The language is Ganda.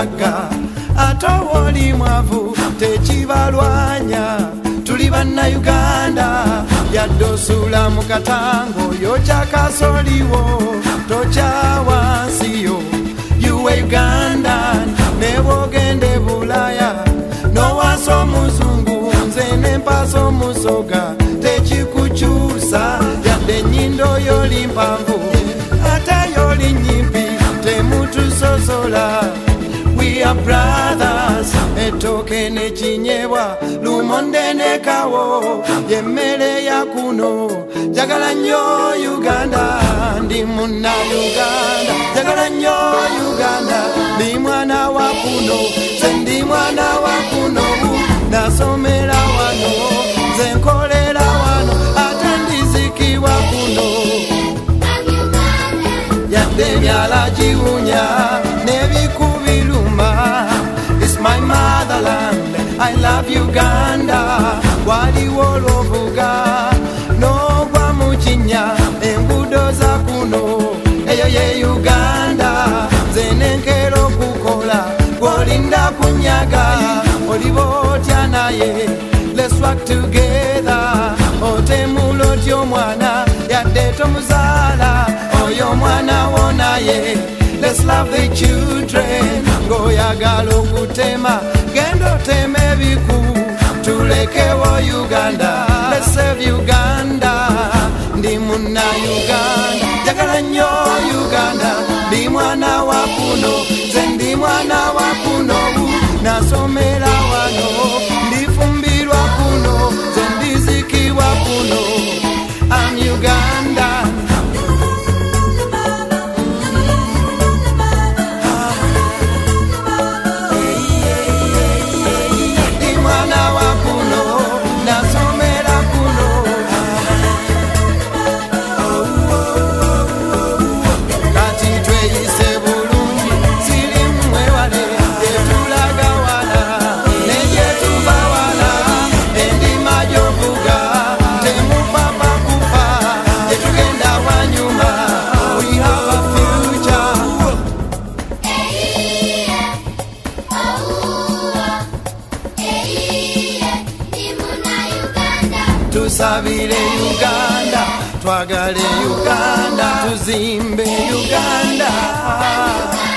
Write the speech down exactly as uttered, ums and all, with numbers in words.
mugagga ate oli mwavu tekibalwanya tuli bannayuganda yadde osula mu katango yo kyakasoliwo tokyawansiyo yuwe Ugandan nebwogende bulaya nowaasa omuzungu nze nempasa omusoga tekikukyusa yadde ennyindo yoli mpanvu ate yoli nyimpi temutusosola. We are brothers etoke nekinyebwa lumonde ne kawo yemmere ya kuno jagala nnyo Uganda ndi munna Uganda jagala nnyo Uganda ndi mwana wa kuno nze ndi mwana wa kuno nasomera wano nze nkolera wano ate ndizikibwa kuno yadde emyala giwunya nebikubiluma. It's my motherland, I love Uganda. Waliwo olwovuga n'ogwa mu kinnya enguudo za kuno eyo ye Uganda nze nenkera okukola gwolinda kunyaga oliba otya naye. Let's work together otemula otya omwana yadde tomuzaala oyo mwana wo naye. Let's love the children ngoyagala okutema genda otema ebiku tulekewo Uganda. Let's save Uganda ndi munna Uganda jagala nnyo Uganda ndi mwana wa kuno nze ndi mwana wa kuno nasomera wano ndifumbirwa kuno nze ndizikibwa kuno. I'm Uganda. Tusabire Uganda, twagale Uganda, tuzimbe Uganda.